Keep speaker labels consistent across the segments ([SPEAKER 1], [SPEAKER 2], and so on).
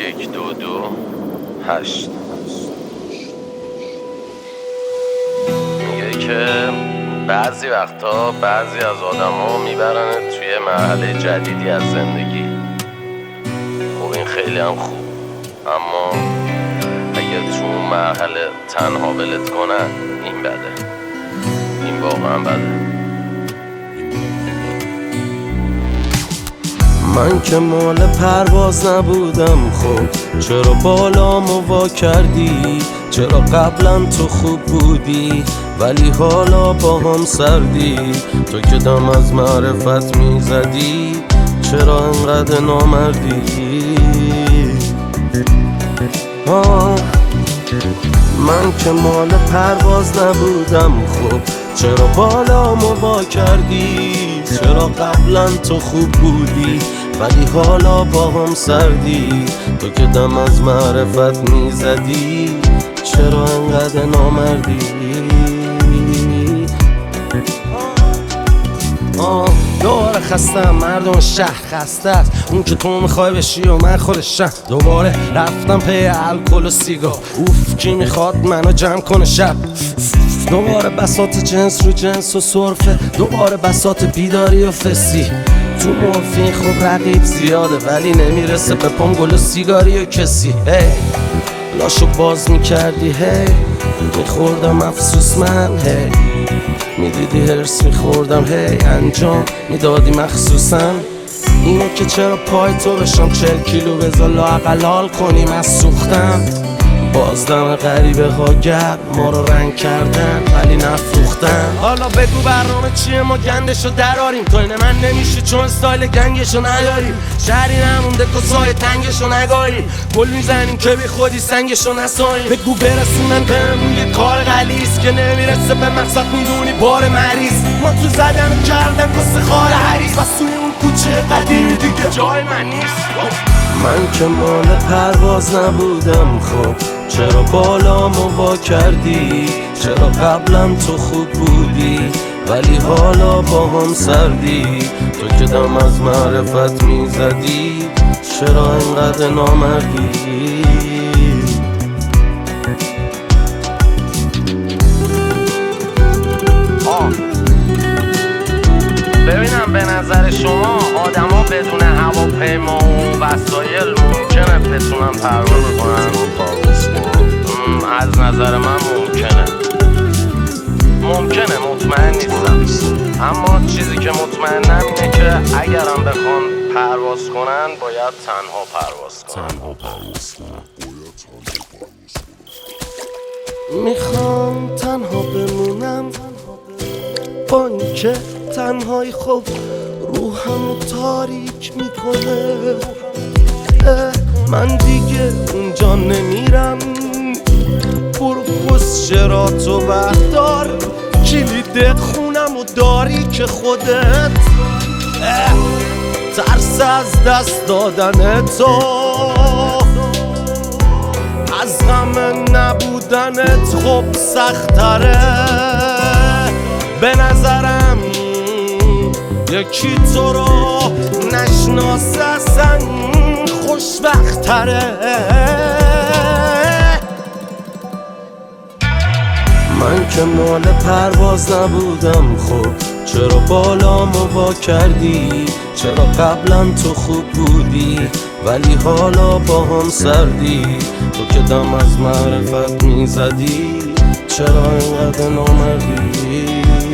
[SPEAKER 1] 122 8 میگه که بعضی وقتا بعضی از آدم ها میبرنت توی مرحله جدیدی از زندگی. خب این خیلی هم خوب، اما اگه تو مرحله تنها ولت کنن این بده، این واقعا بده. من که مال پرواز نبودم، خب چرا بالامو وا کردی؟ چرا قبلا تو خوب بودی ولی حالا با هم سردی؟ تو که دم از معرفت میزدی چرا انقدر نامردی؟ من که مال پرواز نبودم، خب چرا بالامو وا کردی؟ چرا قبلا تو خوب بودی ولی حالا با هم سردی؟ تو که دم از معرفت میزدی چرا انقدر نامردی؟ دوباره خستم، مردم شهر خسته است. اون که تو میخوای بشی و من خودشم. دوباره رفتم پی الکل و سیگار، اوف کی میخواد منو جمع کنه شب. دوباره بساط جنس رو جنس و سرفه، دوباره بساط بیداری و فسی. تو مورفین خب رقیب زیاده ولی نمیرسه به پام گل و سیگاری و کسی. هی لاشو باز میکردی، هی میخوردم افسوس من، هی میدیدی هرس میخوردم، هی انجام میدادی مخصوصا. اینه که چرا پای تو بشم 40 کیلو بذار لااقل حال کنیم از سوختم. بازدم غریبه ها گرد ما رو رنگ کردن ولی نفروختن. حالا بگو برنامه چیه ما گندشو دراریم؟ تو این من نمیشه چون استایل گنگشو نداریم. شهری نمونده که سایه تنگشو نگاریم. گل میزنیم که بی خودی سنگشو نساییم. بگو برسونن بهمون یه کار غلیظ که نمیرسه به مقصد میدونی بار مریض. ما تو زدن کردن کس خار حریص بس توی اون کوچه قدیمی دیگه جای من نیست. من که مال پرواز نبودم، خب چرا بالامو وا کردی؟ چرا قبلا تو خوب بودی ولی حالا با هم سردی؟ تو که دم از معرفت میزدی چرا اینقدر نامردی؟ ببینم به نظر شما آدما بدون هواپیما و وسایل ممکنه بتونن پرواز کنن؟ از نظر من ممکنه، مطمئن نیستم. اما چیزی که مطمئنم اینه که اگرم بخوان پرواز کنن باید تنها پرواز کنن. میخوام تنها بمونم با اینکه تنهایی خب روحمو تاریک میکنه. من دیگه اونجا نمیرم، برو پسچراتو بردار، کلید خونمو داری که خودت. ترس از دست دادن تو، از غم نبودنت خب سختره. به نظرم یکی تو رو نشناسه اصلا خوشبختره. من که مال پرواز نبودم، خب چرا بالامو وا کردی؟ چرا قبلا تو خوب بودی ولی حالا با هم سردی؟ تو که دم از معرفت میزدی چرا اینقدر نامردی؟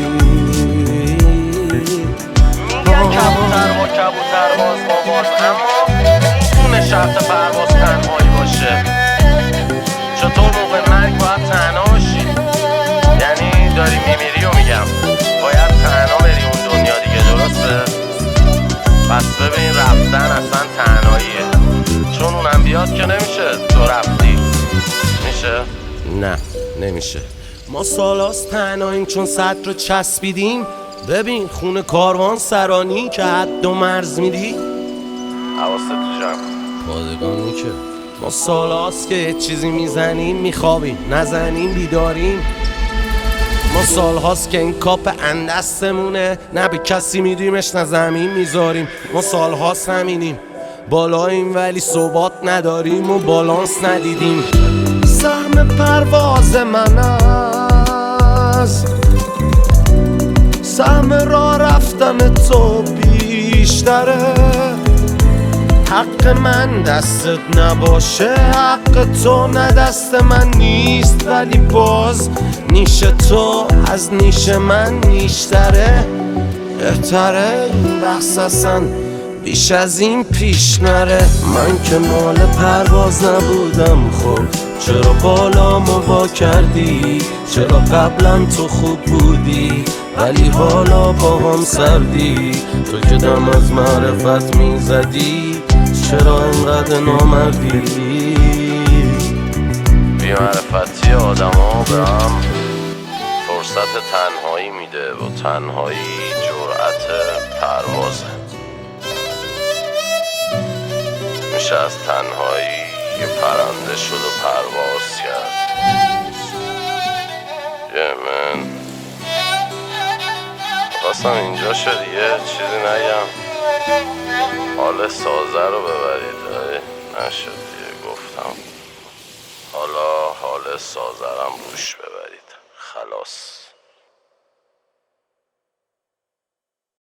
[SPEAKER 1] میگن کبوتر با کبوتر باز با باز، اما میتونه شرط پرواز تنهایی باشه. چطور موقع مرگ باید تنها باشی؟ یعنی داری میمیری و میگم باید تنها بری اون دنیا دیگه، درسته؟ پس ببین رفتن اصلا تنهاییه، چون اونم بیاد که نمیشه تو رفتی. میشه؟ نه نمیشه. ما سالاست تنهاییم چون صد رو چسبیدیم. ببین خونه کاروان سرانی که حد و مرز میدی. حواست تو جمع پادگانی که ما سالاست که یه چیزی میزنیم میخوابیم، نزنیم بیداریم. ما سال هاست که این کاپ اندستمونه، نه به کسی میدیمش نه زمین میذاریم. ما سال هاست همینیم، بالاییم ولی ثبات نداریم و بالانس ندیدیم. سهم پرواز من از سهم راه رفتن تو بیشتره. حق من دستت نباشه، حق تو نه دست من نیست، ولی باز نیش تو از نیش من نیشتره. بهتره این بحث اصلا بیش از این پیش نره. من که مال پرواز نبودم، خب چرا بالامو وا کردی؟ چرا قبلا تو خوب بودی ولی حالا با هم سردی؟ تو که دم از معرفت میزدی چرا اینقدر نامردی؟ بی معرفتی آدم ها به هم فرصت تنهایی میده و تنهایی جرأت پروازه. میشه از تنهایی یه پرنده شد و پرواز کرد. من خواستم اینجا شد یه چیزی نگم، حال سازه رو ببرید، نشد دیگه گفتم حالا حال سازه رو روش ببرید. خلاص.